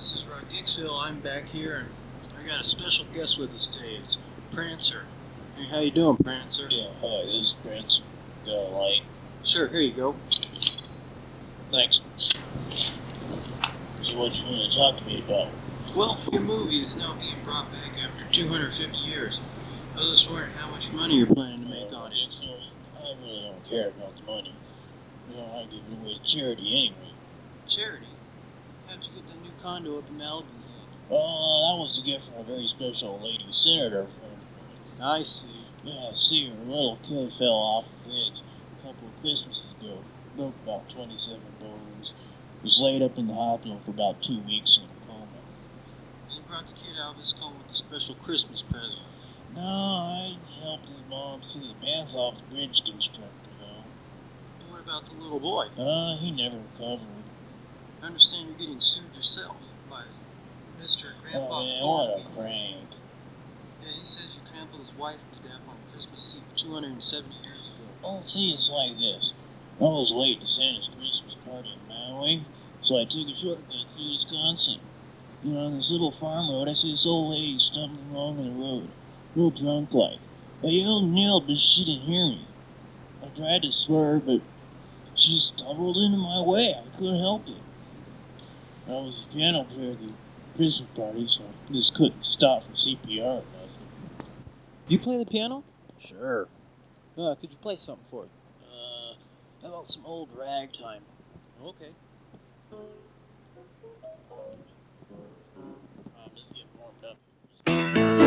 this is Rock Dixville. I'm back here, and I got a special guest with us today. It's Prancer. Hey, how you doing, Prancer? Yeah, hi, this is Prince. Got a light. Sure, here you go. Thanks. So what you want to talk to me about? Well, your movie is now being brought back after 250 years. I was just wondering how much money you're planning to make on it. I really don't care about the money. I give it away to charity anyway. Charity? How'd you get that new condo up in Malibu? Well, that was a gift from a very special lady senator friend of mine. I see. Yeah, see, her little kid fell off the bridge a couple of Christmases ago. Broke about 27 bones. Was laid up in the hospital for about 2 weeks in a coma. And you brought the kid out of his coma with a special Christmas present. No, I helped his mom see the pants off the bridge constructor, though. And what about the little boy? He never recovered. I understand you're getting sued yourself by Mr. Grandpa Oh man, Thornby. what a prank. Yeah, he says you trampled his wife to death on Christmas Eve 270 years ago. Oh, see, it's like this. I was late to Santa's Christmas party in Maui, so I took a shortcut through Wisconsin. On this little farm road, I see this old lady stumbling along the road, real drunk like. I yelled and yelled, but she didn't hear me. I tried to swerve, but she stumbled into my way. I couldn't help it. I was a piano player at the Christmas party, so I just couldn't stop for CPR or nothing. You play the piano? Sure. Could you play something for it? How about some old ragtime? Okay. I'm just getting warmed up.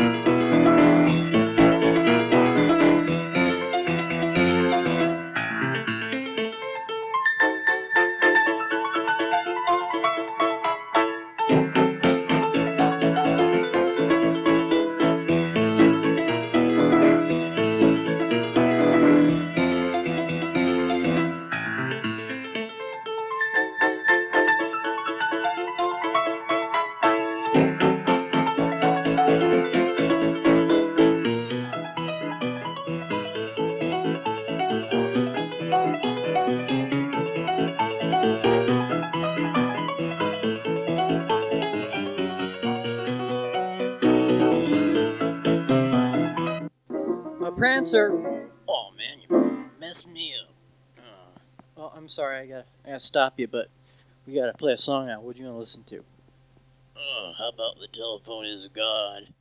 Prancer! Oh man, you messed me up. Oh, I'm sorry, I gotta stop you, but we gotta play a song now. What do you want to listen to? How about the telephone is a god?